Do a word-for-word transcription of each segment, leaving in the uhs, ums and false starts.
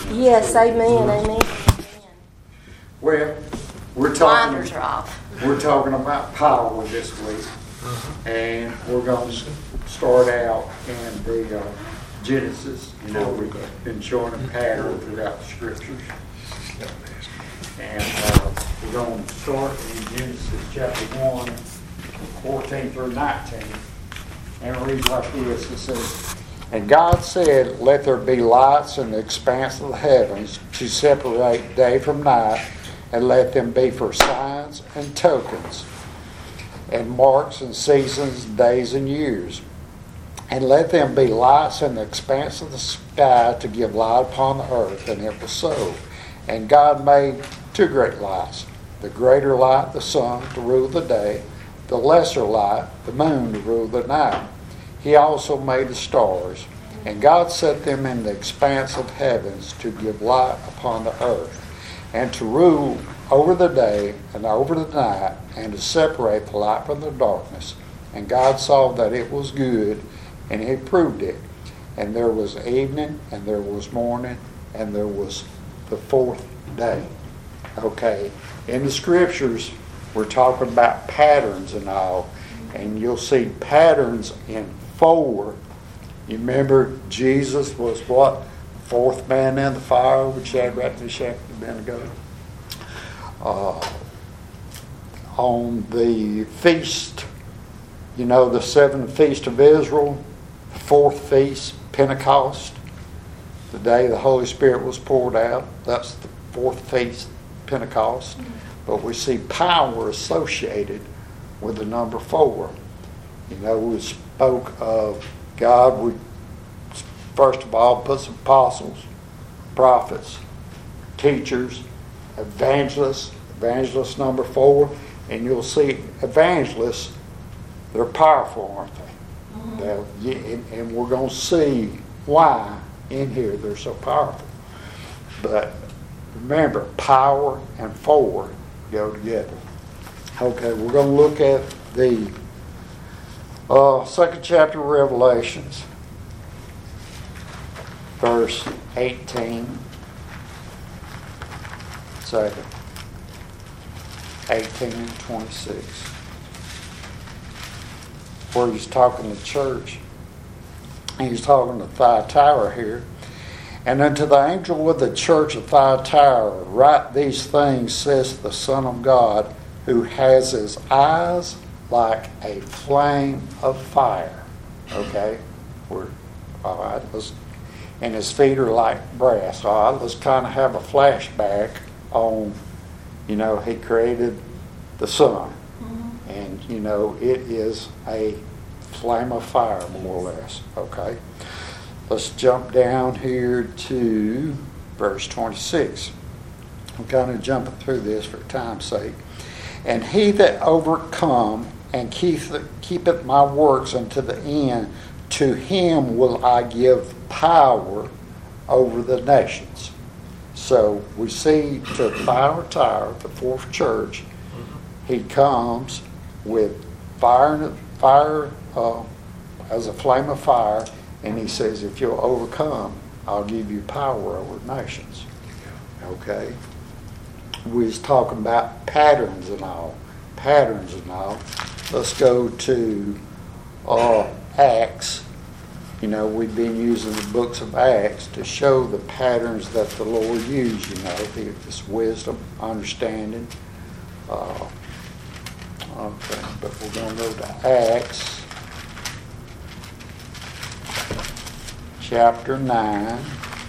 Yes, amen, amen. Well, we're talking. Blinders are off. We're talking about power this week, and we're going to start out in the uh, Genesis. You know, we've been showing a pattern throughout the scriptures, and uh, we're going to start in Genesis chapter one, fourteen through nineteen, and it reads like this. It says, "And God said, let there be lights in the expanse of the heavens to separate day from night, and let them be for signs and tokens, and marks and seasons, days and years. And let them be lights in the expanse of the sky to give light upon the earth." And it was so. And God made two great lights, the greater light, the sun, to rule the day, the lesser light, the moon, to rule the night. He also made the stars, and God set them in the expanse of heavens to give light upon the earth, and to rule over the day and over the night, and to separate the light from the darkness. And God saw that it was good, and He approved it. And there was evening, and there was morning, and there was the fourth day. Okay, in the scriptures, we're talking about patterns and all, and you'll see patterns in four. You remember Jesus was what? Fourth man in the fire with Shadrach, Meshach, and Abednego. Uh, on the feast, you know, the seventh feast of Israel, the fourth feast, Pentecost, the day the Holy Spirit was poured out. That's the fourth feast, Pentecost. But we see power associated with the number four. You know, we spoke of God would, first of all, put some apostles, prophets, teachers, evangelists, evangelist number four, and you'll see evangelists, they're powerful, aren't they? Mm-hmm. and, and we're going to see why in here they're so powerful. But remember, power and four go together. Okay, we're going to look at the uh, second chapter of Revelations, verse eighteen. Second, eighteen and twenty-six, where he's talking to church. He's talking to Thyatira here. "And unto the angel of the church of Thyatira write these things, says the Son of God, who has his eyes like a flame of fire." Okay, we're all right. Let's, and his feet are like brass. All right, let's kind of have a flashback on, you know, he created the sun, mm-hmm. and you know it is a flame of fire, more or less. Okay, let's jump down here to verse twenty-six. I'm kind of jumping through this for time's sake. "And he that overcome and keepeth my works unto the end, to him will I give power over the nations." So we see to Thyatira, the fourth church, he comes with fire, fire uh, as a flame of fire, and he says, if you'll overcome, I'll give you power over nations. Okay? We was talking about patterns and all. Patterns and all. Let's go to uh, Acts. You know, we've been using the books of Acts to show the patterns that the Lord used, you know, this wisdom, understanding. Uh, okay, but we're going to go to Acts chapter nine.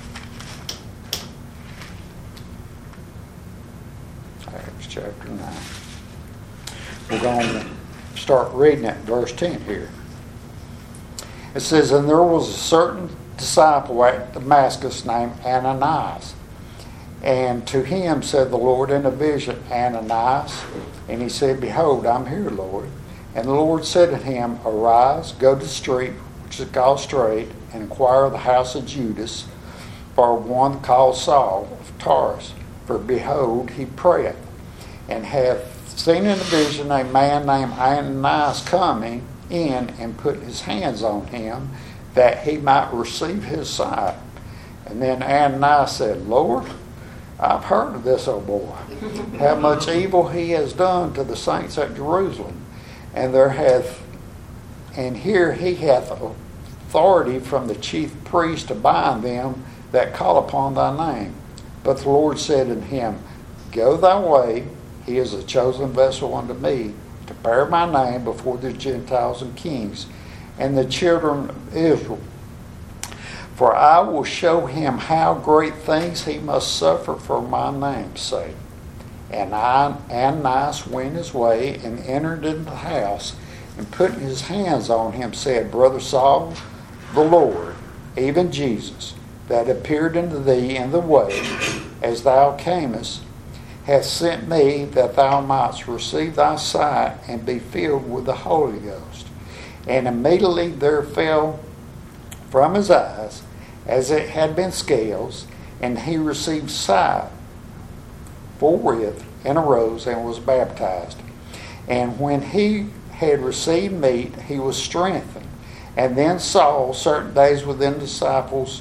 Acts chapter nine. We're going to start reading at verse ten here. It says, "And there was a certain disciple at Damascus named Ananias. And to him said the Lord in a vision, Ananias. And he said, Behold, I'm here, Lord. And the Lord said to him, Arise, go to the street, which is called Straight, and inquire of the house of Judas, for one called Saul of Tarsus. For behold, he prayeth, and hath seen in a vision a man named Ananias coming in and putting his hands on him, that he might receive his sight. And then Ananias said, Lord, I've heard of this old boy, how much evil he has done to the saints at Jerusalem. And there hath, and here he hath authority from the chief priest to bind them that call upon thy name. But the Lord said unto him, Go thy way, he is a chosen vessel unto me, to bear my name before the Gentiles and kings, and the children of Israel. For I will show him how great things he must suffer for my name's sake. And I, Ananias went his way and entered into the house, and putting his hands on him said, Brother Saul, the Lord, even Jesus, that appeared unto thee in the way as thou camest, hath sent me that thou mightst receive thy sight and be filled with the Holy Ghost. And immediately there fell from his eyes as it had been scales, and he received sight forthwith, and arose and was baptized. And when he had received meat, he was strengthened. And then Saul, certain days within disciples,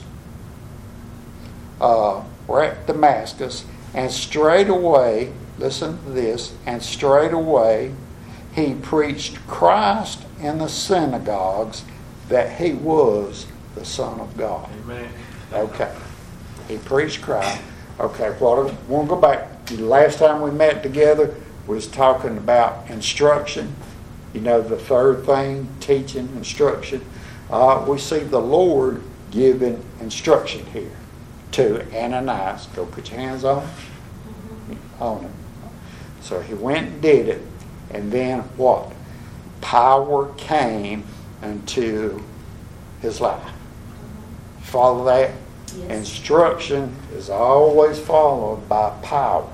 uh, were at Damascus, and straightway, listen to this, and straightway he preached Christ in the synagogues, that he was the Son of God. Amen. Okay. He preached Christ. Okay, well, I want to go back. The last time we met together was talking about instruction. You know, the third thing, teaching, instruction. Uh, we see the Lord giving instruction here to Ananias. Go put your hands on, on him. So he went and did it. And then what? Power came into his life. Follow that? Yes. Instruction is always followed by power.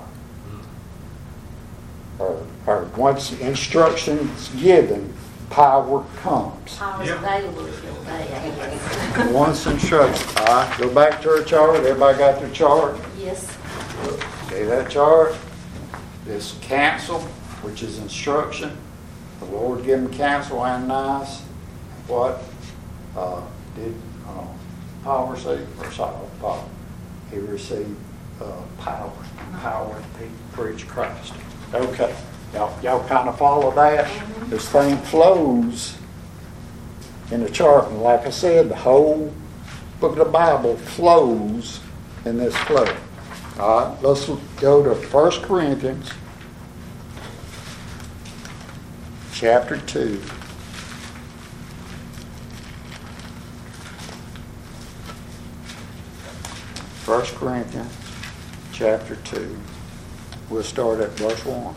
Or, or once instruction is given, power comes. Power's Yeah. available if you'll obey. Once instruction. All right, go back to our chart. Everybody got their chart? Yes. See that chart? This counsel, which is instruction. The Lord gave him counsel and nice. What uh, did uh, Paul receive? Or Saul? Paul. He received uh, power. Power to preach Christ. Okay. Y'all, y'all kind of follow that? Mm-hmm. This thing flows in the chart. And like I said, the whole book of the Bible flows in this flow. All right, let's go to First Corinthians chapter two. First Corinthians chapter two. We'll start at verse one.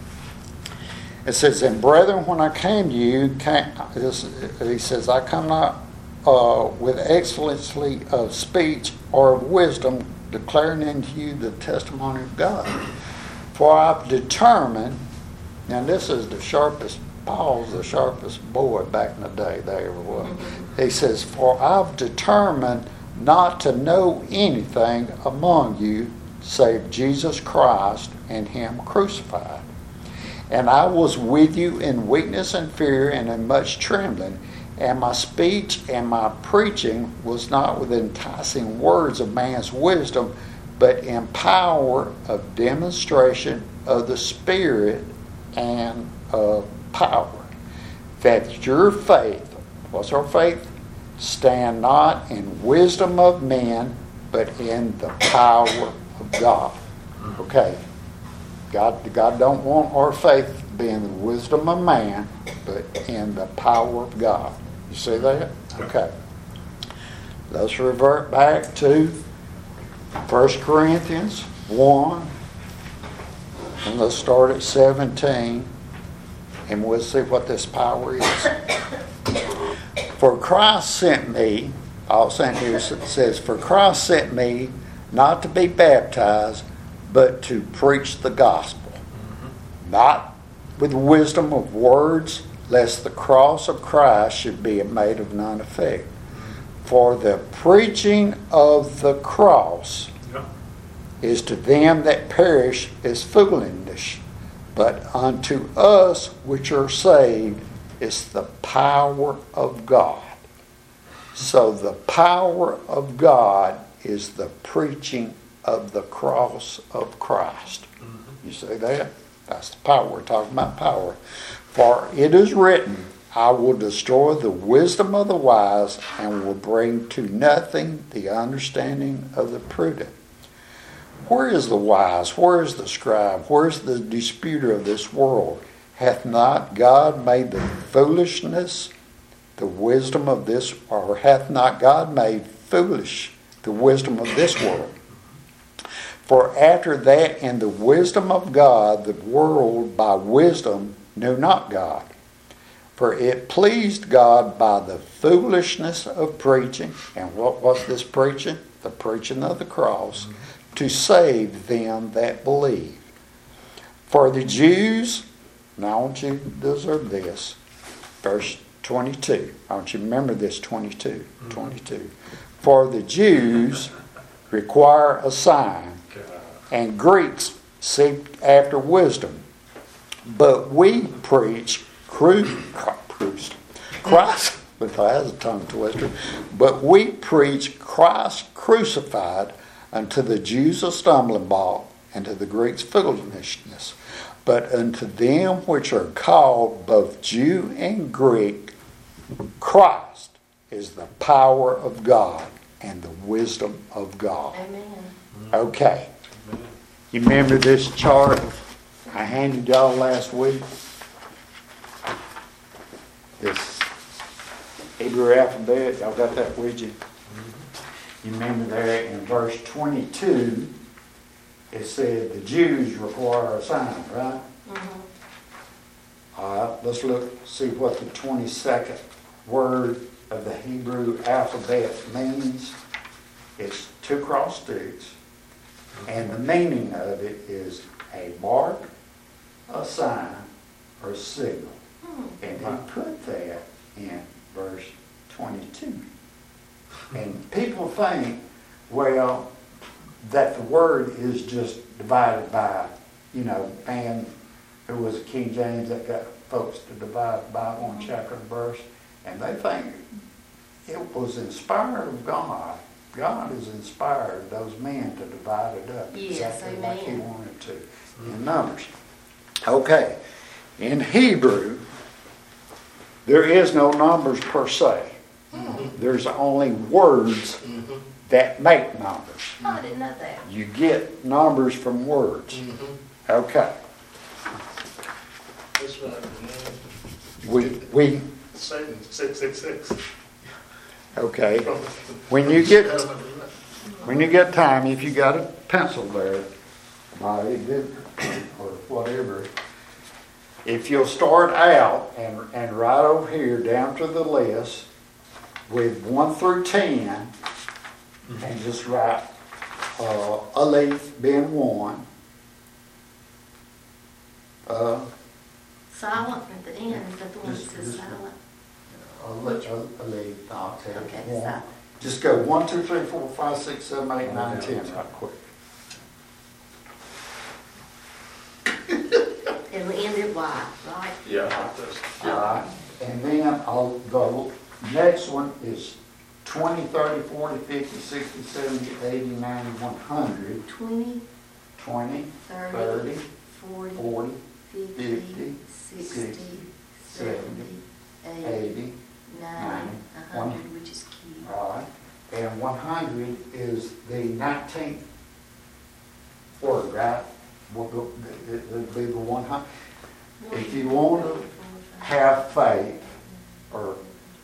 It says, And brethren, when I came to you, came, this, he says, I come not uh, with excellency of speech or of wisdom, declaring unto you the testimony of God. For I've determined, and this is the sharpest, Paul's the sharpest boy back in the day they ever was. He says, For I've determined not to know anything among you save Jesus Christ and him crucified. And I was with you in weakness and fear and in much trembling. And my speech and my preaching was not with enticing words of man's wisdom, but in power of demonstration of the Spirit and of power. That your faith, what's our faith? Stand not in wisdom of men, but in the power of God. Okay. God, God don't want our faith to be in the wisdom of man, but in the power of God. You see that? Okay. Let's revert back to First Corinthians one. And let's start at seventeen. And we'll see what this power is. For Christ sent me, all sent here says, For Christ sent me not to be baptized, but to preach the gospel, not with wisdom of words, lest the cross of Christ should be made of none effect. For the preaching of the cross Yeah. is to them that perish is foolishness, but unto us which are saved is the power of God. So the power of God is the preaching of the cross of Christ. You see that? That's the power. We're talking about power. For it is written, I will destroy the wisdom of the wise and will bring to nothing the understanding of the prudent. Where is the wise? Where is the scribe? Where is the disputer of this world? Hath not God made the foolishness, the wisdom of this, or hath not God made foolish the wisdom of this world? For after that in the wisdom of God, the world by wisdom knew not God. For it pleased God by the foolishness of preaching. And what was this preaching? The preaching of the cross, to save them that believe. For the Jews, now I want you to observe this, verse twenty-two. I want you to remember this, twenty-two. twenty-two. For the Jews require a sign, and Greeks seek after wisdom. But we preach Christ, Christ, but I has a tongue twister, but we preach Christ crucified, unto the Jews a stumbling block, and to the Greeks foolishness. But unto them which are called both Jew and Greek, Christ is the power of God and the wisdom of God. Amen. Okay. You remember this chart I handed y'all last week? This Hebrew alphabet, y'all got that with you? You remember there in verse twenty-two, it said the Jews require a sign, right? Mm-hmm. All right, let's look, see what the twenty-second word of the Hebrew alphabet means. It's two cross sticks, and the meaning of it is a mark, a sign, or a signal. Mm-hmm. And he put that in verse twenty-two. And people think, well, that the word is just divided by, you know, man who was King James that got folks to divide the Bible in chapter and verse. And they think it was inspired of God. God has inspired those men to divide it up Yes, exactly amen. like he wanted to in Numbers. Okay. In Hebrew, there is no numbers per se. Mm-hmm. There's only words mm-hmm. that make numbers. Oh, I didn't know that. You get numbers from words. Mm-hmm. Okay. That's right. We we Satan six six six. Okay. When you get when you get time, if you got a pencil there, or whatever, if you'll start out and and right over here down to the list with one through ten, mm-hmm. and just write uh, Aleph being one. Uh, Silent at the end, is that the one that Just- says just- silent? Aleph, Aleph, I'll tell you. Okay, One. silent. Just go one, two, three, four, five, six, seven, eight, nine, ten, right quick. It'll end at Y, right? Yeah, like this. All right, and then I'll, the next one is twenty, thirty, forty, fifty, sixty, seventy, eighty, ninety, one hundred. Twenty, twenty, thirty, thirty, forty, forty, fifty, fifty, sixty, sixty, seventy, eighty, eighty, ninety, ninety, a one- hundred, which is key. all right. And one hundred is the nineteenth word, right? Will go- it- It'll be the one hundred. If you want to have faith, or,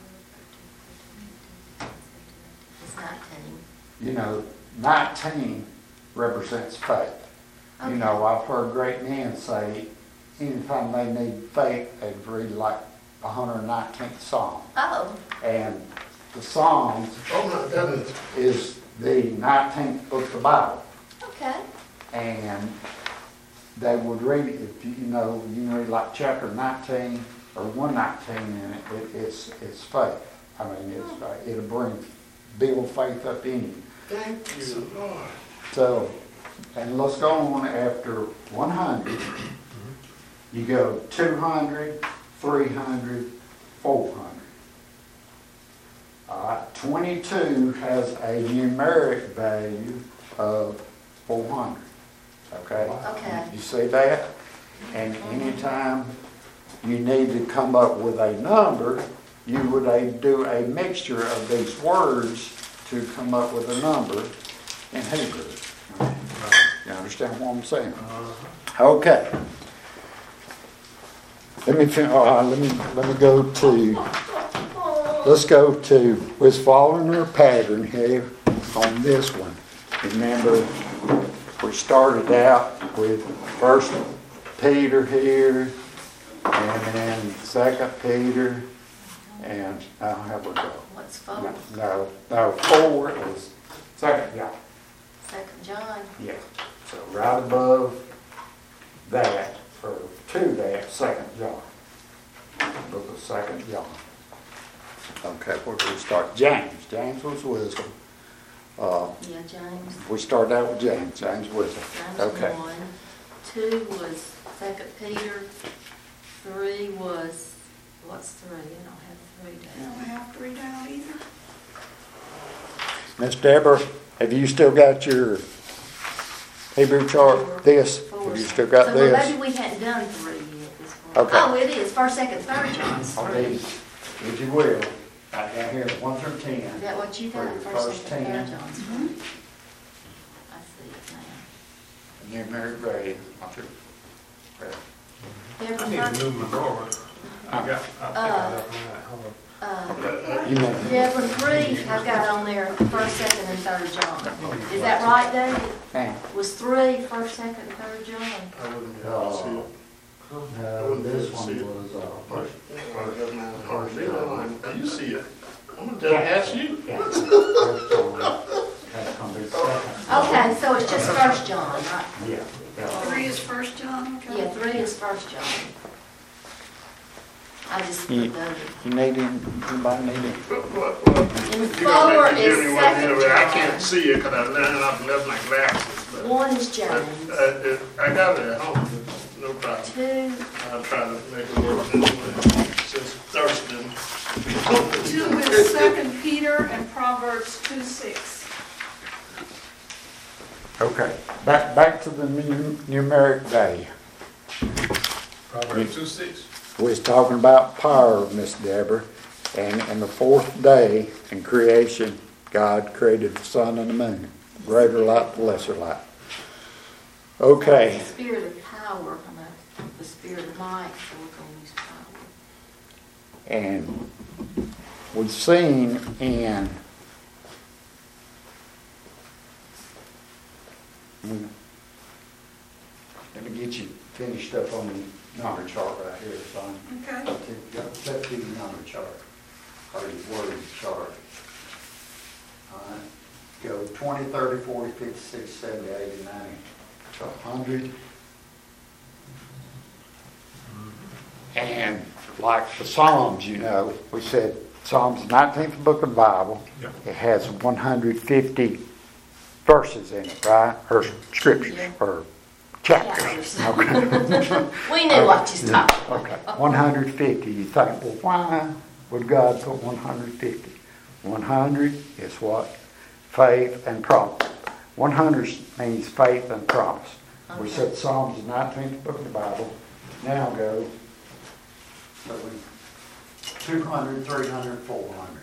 It's nineteen. you know, nineteen represents faith. You know, I've heard great men say, anytime they need faith, they'd read like the one hundred nineteenth Psalm. Oh, And the Psalms Oh my goodness. is the nineteenth book of the Bible. okay. And they would read it, if you, you know, you can read like chapter nineteen or one nineteen in it, it it's, it's faith. I mean, it's, faith. It'll bring, build faith up in you. Thank you, Lord. So, and let's go on after one hundred. You go two hundred, three hundred, four hundred. All right, twenty-two has a numeric value of four hundred, okay? Okay. You see that? And anytime you need to come up with a number, you would uh, do a mixture of these words to come up with a number in Hebrew. You understand what I'm saying? Okay. Let me fin- uh, let me let me go to let's go to we're following our pattern here on this one. Remember, we started out with First Peter here, and then Second Peter, and now how we go? What's four? No, no, four is Second John. Second John. Yeah. So right above that, or to that, Second John. Book of Second John. Okay, where do we start? James. James was wisdom. Uh, Yeah, James. we started out with James. James wisdom. James Okay. one. Two was Second Peter. Three was, what's three? I don't have three I down. don't have three down either. Miss Deborah, have you still got your Hebrew chart? This? Four. Have you still got So, well, this? maybe we hadn't done three yet this one. Okay. Oh, it is, first, second, third John's On three. these, if you will, right down here, one through Is ten. that what you For got? your First, first second, third ten. John's three. I see it now. Numeric value. one through- Deborah, I need to first- move my door. I got, I think I left mine at home. Uh, You know, Deborah, three, I've got on there, first, second, and third John. Is that right, David? and, Was three, first, second, and third John? I wouldn't be able to see it. no, this one was, uh, But, or it doesn't matter. Or they don't mind. Now you see it. I'm gonna ask you. yeah, first John. That's gonna be second. Okay, so it's just first John, right? Yeah. yeah. Three is First John, okay? Yeah, three is first John. I just You- put those. You need him, anybody need him? What, what, what? And You four gonna make me is give me one second anyway. I can't John. see it because I learned up and left my glasses. But One is I, James. I, I got it at home. No problem. Two, I'll try to make it work anyway, since Thurston. Two is Second Peter and Proverbs two six. Okay, back, back to the nu- numeric value. Proverbs two six. We was talking about power, Miss Deborah, and, and the fourth day in creation, God created the sun and the moon, greater light, the lesser light. Okay, the spirit of power, and the- the spirit of might, so we're gonna use power. and we've seen in let me get you finished up on the number chart right here, son. Okay. Let's do the number chart, or your word chart. All right, go twenty, thirty, forty, fifty, sixty, seventy, eighty, ninety, to one hundred. And like the Psalms, you know, we said Psalms, nineteenth book of the Bible. Yep. It has one hundred fifty verses in it, right? Or scriptures, Yeah. or chapters. Chapters. Okay. We knew what you was talking about. Okay, one hundred fifty. You think, well, why would God put one hundred fifty? one hundred is what? Faith and promise. one hundred means faith and promise. We Okay. said Psalms, the nineteenth book of the Bible. Now go so we, two hundred, three hundred, four hundred.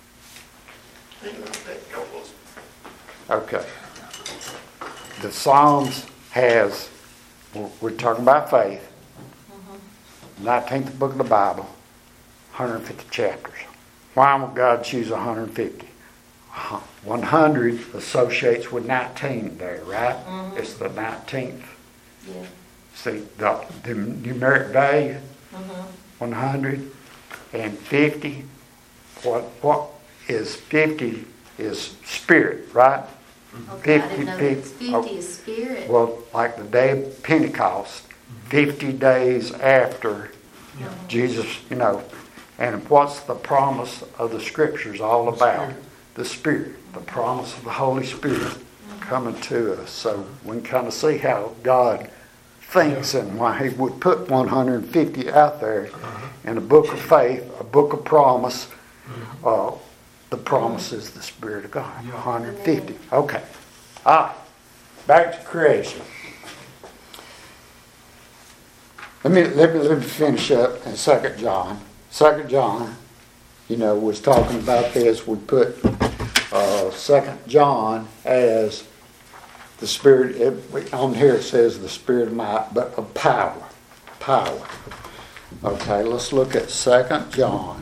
Okay. The Psalms has, we're- we're talking about faith, nineteenth book of the Bible, one hundred fifty chapters. Why would God choose one hundred fifty? one hundred associates with nineteen there, right? Mhm. It's the nineteenth. Yeah. See, the, the numeric value, Mhm. one hundred and fifty. What, what is fifty is spirit, right? Okay, I didn't fifty know that it's people- fifty is spirit. Well, like the day of Pentecost, fifty days after Mhm. Jesus, you know, and what's the promise of the scriptures all about? The Spirit, the promise of the Holy Spirit coming to us. So we can kind of see how God thinks and why He would put one hundred fifty out there in a book of faith, a book of promise, uh, the promise is the Spirit of God. Yeah. one hundred fifty. Okay. All right. Back to creation. Let me, let me, let me finish up in Second John. Second John, you know, was talking about this. We put uh, Second John as the Spirit, it, on here it says the Spirit of might, but of power. Power. Okay, let's look at Second John.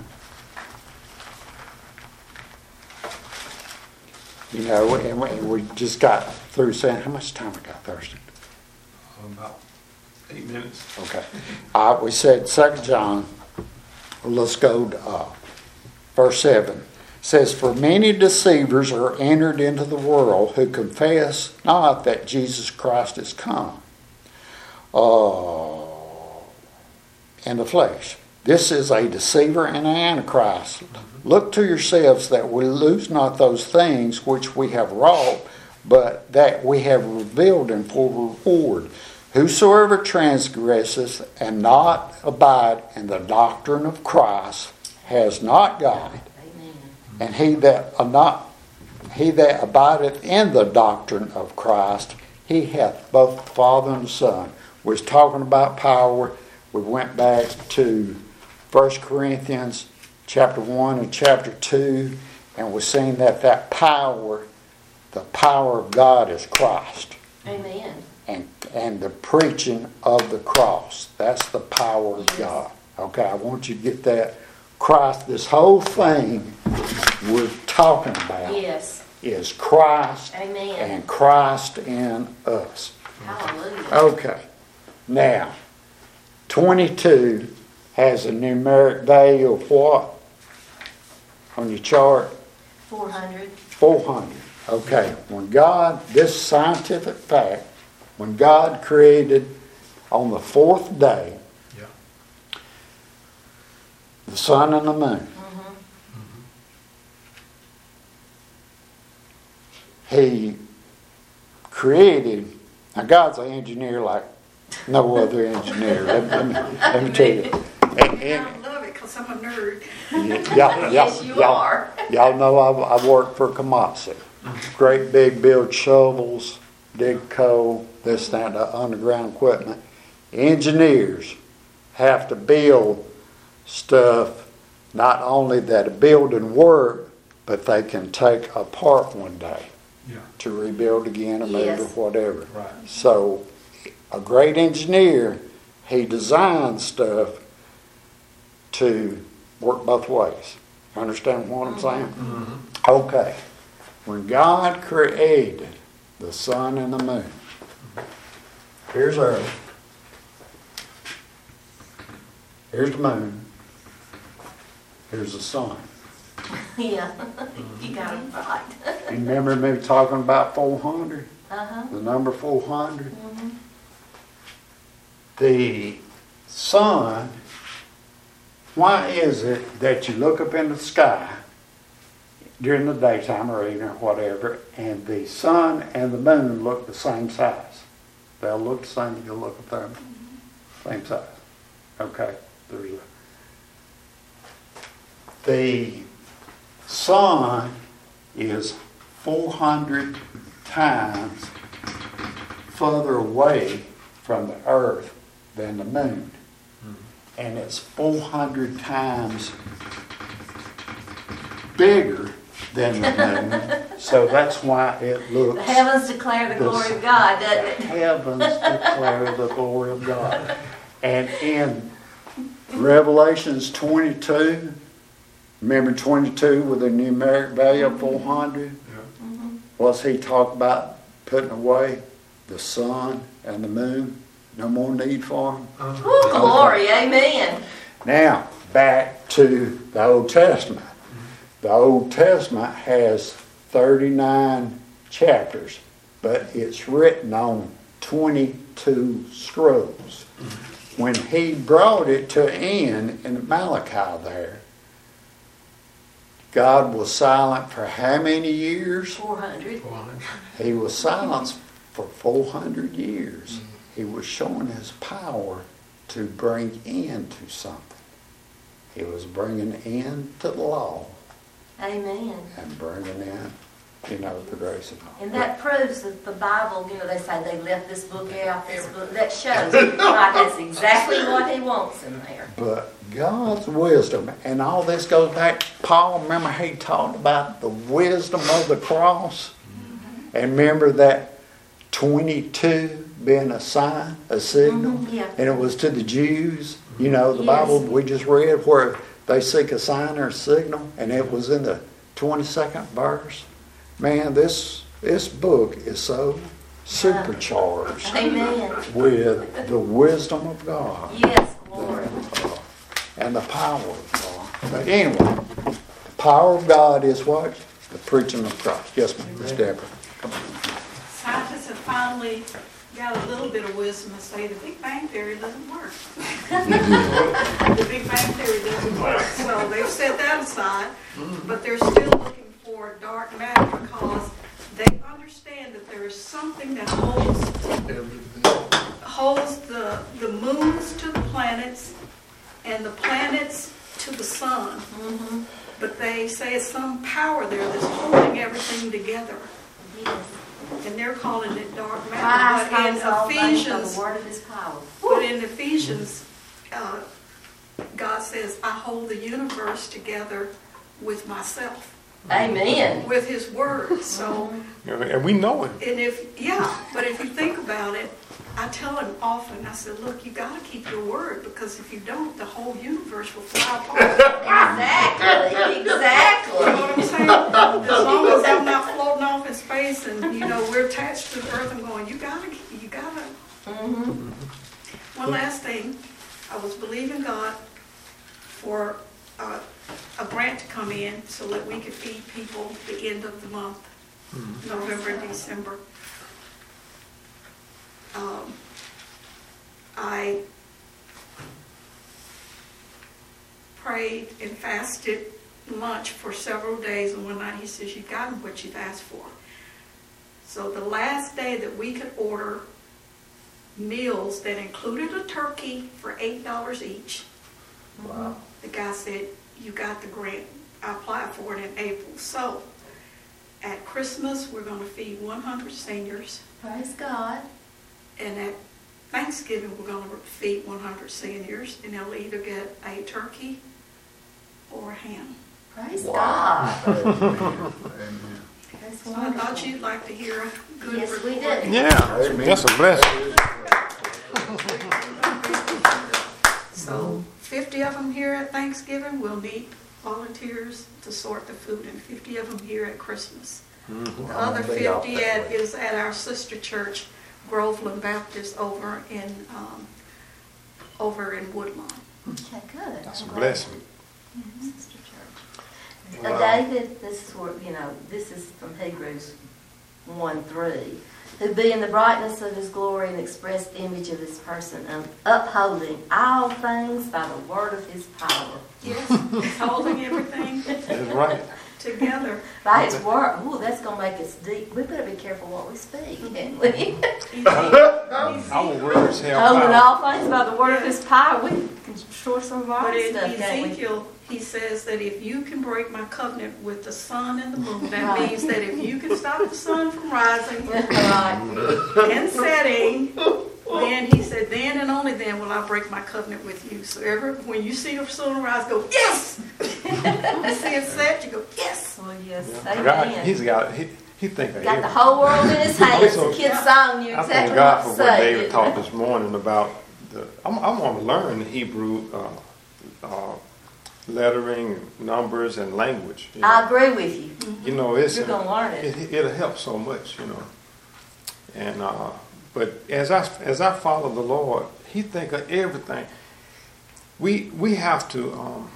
You know, and we, and we just got through saying, how much time we got, Thurston? About eight minutes. Okay. Uh, we said Second John. Let's go to uh, verse seven. It says, for many deceivers are entered into the world who confess not that Jesus Christ is come uh, in the flesh. This is a deceiver and an antichrist. Look to yourselves that we lose not those things which we have wrought, but that we have revealed them for reward. Whosoever transgresseth and not abide in the doctrine of Christ has not God. Amen. And he that uh, not he that abideth in the doctrine of Christ, he hath both the Father and the Son. We was talking about power. We went back to First Corinthians chapter one and chapter two, and we're seeing that that power, the power of God is Christ. Amen. And, and the preaching of the cross. That's the power of Yes. God. Okay, I want you to get that. Christ, this whole thing we're talking about Yes. is Christ Amen. and Christ in us. Hallelujah. Okay, now, twenty-two has a numeric value of what on your chart? Four hundred. four hundred. Okay, when God, this scientific fact, when God created on the fourth day Yeah. the sun and the moon, He created, now God's an engineer like no other engineer. Let, let me, let me tell you. And, and, I love it because I'm a nerd. y'all, Yes, y'all, you y'all, are. y'all know I've, I've worked for Komatsu. Great big build shovels, dig coal, this, that, the underground equipment. Engineers have to build stuff not only that a building work, but they can take apart one day Yeah. to rebuild again or move Yes. or whatever. Right. So a great engineer, he designs stuff to work both ways. You understand what I'm saying? Mm-hmm. Okay. When God created the sun and the moon, here's Earth, here's the moon, here's the sun. Yeah. You got it right. You remember me talking about four hundred? Uh-huh. The number four hundred? Mhm. The sun, why is it that you look up in the sky during the daytime or evening or whatever, and the sun and the moon look the same size? They'll look the same, you'll look at them, same size. Okay, there's a... The sun is four hundred times further away from the earth than the moon. And it's four hundred times bigger than the moon. So that's why it looks... The heavens declare the The glory of God, doesn't The it? heavens declare the glory of God. And in Revelations twenty-two, remember twenty-two with a numeric value of four hundred? Yeah. Mhm. What's he talk about putting away? The sun and the moon? No more need for them? Uh-huh. Woo, glory, amen. Now, back to the Old Testament. The Old Testament has thirty-nine chapters, but it's written on twenty-two scrolls. When he brought it to end in Malachi there, God was silent for how many years? Four hundred. Four hundred. He was silent for four hundred years. He was showing his power to bring end to something. He was bringing end to the law Amen. and bringing in, you know, the grace of God. And that proves that the Bible, you know, they say they left this book out, this book, that shows God has exactly what He wants in there. But God's wisdom, and all this goes back, Paul, remember he talked about the wisdom of the cross? And remember that twenty-two being a sign, a signal? Mhm, yeah. And it was to the Jews, you know, the Yes. Bible we just read where they seek a sign or a signal, and it was in the twenty-second verse. Man, this this book is so supercharged Amen. with the wisdom of God Yes, glory. and the power of God. But anyway, the power of God is what? The preaching of Christ. Yes, ma'am, Miss Deborah. Come on. Scientists have finally got a little bit of wisdom and say the Big Bang Theory doesn't work. The Big Bang Theory doesn't work. So they've set that aside, but they're still looking for dark matter because they understand that there is something that holds holds the, the moons to the planets and the planets to the sun. Mm-hmm. But they say it's some power there that's holding everything together. Yes. And they're calling it dark Christ matter. But in holds all things by Ephesians, the word of His power. but in Ephesians, uh, God says, I hold the universe together with myself, Amen. with His word. So, And we know it. and if, yeah, but if you think about it, I tell him often, I said, look, you got to keep your word, because if you don't, the whole universe will fly apart. Exactly. You know Exactly. what I'm saying? As long as I'm not floating off in space and, you know, we're attached to the earth, I'm going, you got to, you got to. Mm-hmm. One last thing, I was believing God for uh, a grant to come in so that we could feed people the end of the month, November and December. Um, I prayed and fasted lunch for several days, and one night He says, you've gotten what you've asked for. So the last day that we could order meals that included a turkey for eight dollars each, Wow. the guy said, you got the grant. I applied for it in April. So at Christmas, we're going to feed one hundred seniors. Praise God. And at Thanksgiving, we're going to feed one hundred seniors. And they'll either get a turkey or a ham. Praise Wow. God. Amen. That's So I thought wonderful. you'd like to hear a good Yes, we report. do. Yeah, Amen. that's a blessing. So fifty of them here at Thanksgiving. We'll need volunteers to sort the food, and fifty of them here at Christmas. Mhm. The other I'll be out fifty that at, way. is at our sister church, Groveland Baptist, over in um, over in Woodlawn. Okay, good. That's a I'm glad. blessing. Sister Church. Wow. Uh, David, this is where, you know, this is from Hebrews one three. Who being the brightness of His glory and expressed image of His person, and upholding all things by the word of His power. Yes, it's holding everything That's right. together. By His word, ooh, that's going to make us deep. We better be careful what we speak, can't we? Our words have Holding power. all things by the word of His power, we can destroy some of our But in stuff, can't we? Ezekiel, he says that if you can break my covenant with the sun and the moon, that Right. means that if you can stop the sun from rising Right. and setting, then he said, then and only then will I break my covenant with you. So ever when you see the sun rise, go, yes! You see it set, you go, yes! Well, yes, Yeah. God, amen. he's got, he, he think of Got the everything. whole world in His hands. Also, The kid's song knew I exactly thank God what for to what say. David didn't taught he? this morning about the, I'm, I want to learn the Hebrew uh, uh, lettering, numbers, and language. You know, I agree with you. you know it's, You're gonna learn it. it. It'll help so much, you know. And, uh, but as I, as I follow the Lord, He think of everything. We, we have to, um,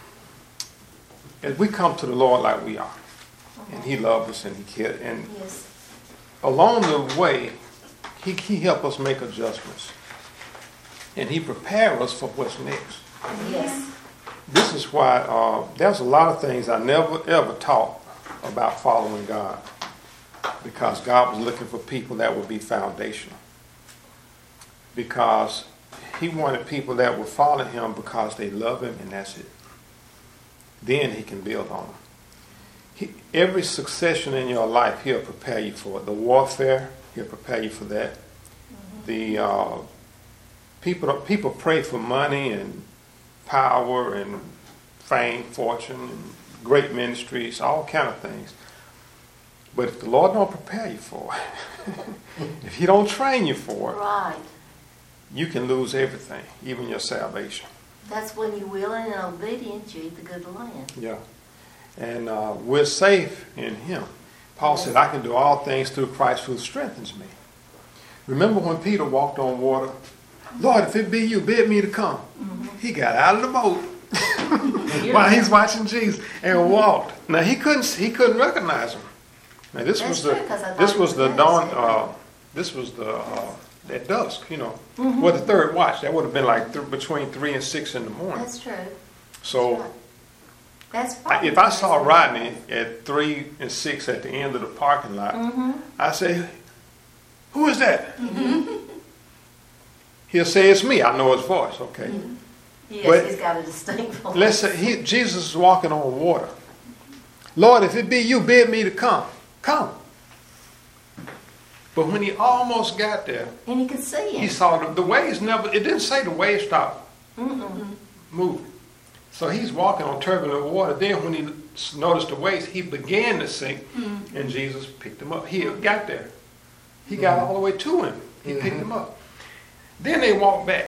as we come to the Lord like we are, and He loves us and He cares, and Yes. along the way, he, he help us make adjustments. And He prepare us for what's next. Yes. This is why uh, there's a lot of things I never ever taught about following God. Because God was looking for people that would be foundational. Because He wanted people that would follow Him because they love Him, and that's it. Then He can build on them. he, every succession in your life, he'll prepare you for it. The warfare, he'll prepare you for that. Mm-hmm. The uh, people, people pray for money and power and fame, fortune, and great ministries, all kind of things. But if the Lord don't prepare you for it, if he don't train you for it, Right. you can lose everything, even your salvation. That's when you're willing and obedient, you eat the good land. Yeah. And uh, we're safe in him. Paul said, I can do all things through Christ who strengthens me. Remember when Peter walked on water? Lord, if it be you, bid me to come. Mm-hmm. He got out of the boat while he's watching Jesus and walked. Now he couldn't he couldn't recognize him. Now this That's was true, the 'cause I this thought was it the was dawn dusk. uh, this was the uh, at dusk, you know. Mm-hmm. Well, the third watch. That would have been like th- between three and six in the morning. That's true. So That's right. That's I, probably if I saw the Rodney at three and six at the end of the parking lot, Mm-hmm. I say, "Who is that?" He'll say, "It's me." I know his voice. Okay. Mm-hmm. Yes, But he's got a distinct voice. Let's say he, Jesus is walking on water. Lord, if it be you, bid me to come. Come. But when he almost got there, And he could see him. he saw the, the waves never, it didn't say the waves stopped Mm-mm. moving. So he's walking on turbulent water. Then when he noticed the waves, he began to sink, Mm-hmm. and Jesus picked him up. He got there. He got all the way to him. He picked him up. Then they walked back.